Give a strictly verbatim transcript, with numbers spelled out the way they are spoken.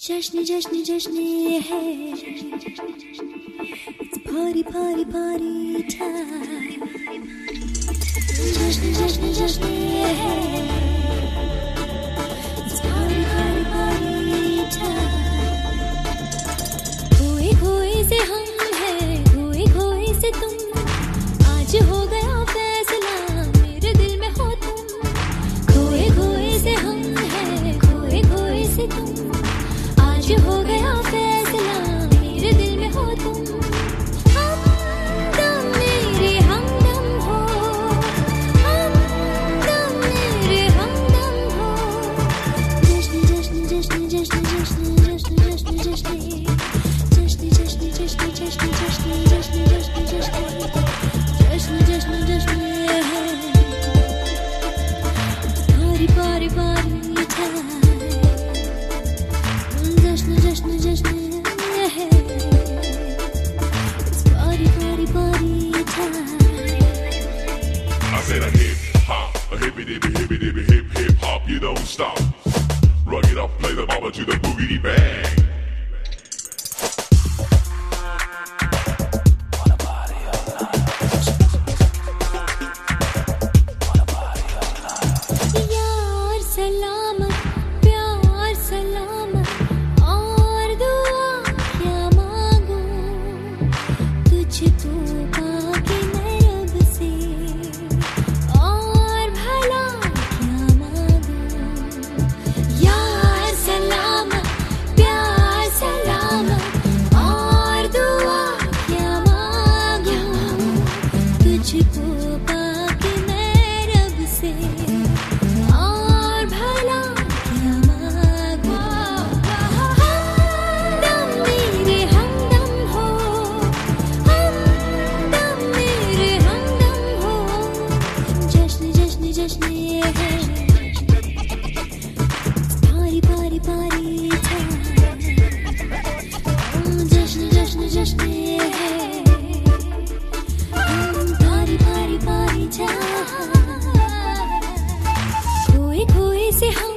जश्न जश्न जश्न ये है, it's party party party time. जश्न जश्न जश्न ये है, it's party party party time. खोए खोए से हम हैं, खोए खोए से तुम, आज हो गया फैसला मेरे दिल में हो तुम. खोए खोए से हम हैं, खोए खोए से तुम, आज हो गया फैसला मेरे दिल में हो तुम. हमदम मेरे हमदम हो, हमदम मेरे हमदम हो. जश्न जश्न जश्न जश्न जश्न जश्न जश्न जश्न जश्न जश्न जश्न जश्न जश्न जश्न जश्न जश्न जश्न जश्न जश्न ये है, पारी पारी पारी time. जश्न जश्न जश्न ये है, it's party party party time. I said a hip hop, a hippy dippy hippy dippy hip hip hop, you don't stop. Rug it up, play the baba to the boogity bang. Wanna party all night? Wanna party all night? यार सलामत, प्यार सलामत, और दुआ क्या मांगूं तुझको पाके मैं रब से, और भला क्या मांगूं. यार सलामत, प्यार सलामत, और दुआ क्या मांगूं तुझको पाके मैं रब से, और भला क्या मांगूं. हमदम मेरे हमदम हो, हमदम मेरे हमदम हो. जश्न जश्न जश्न ये है, पारी पारी पारी time. जश्न जश्न जश्न ये है, पारी पारी पारी time. खोए खोए से हम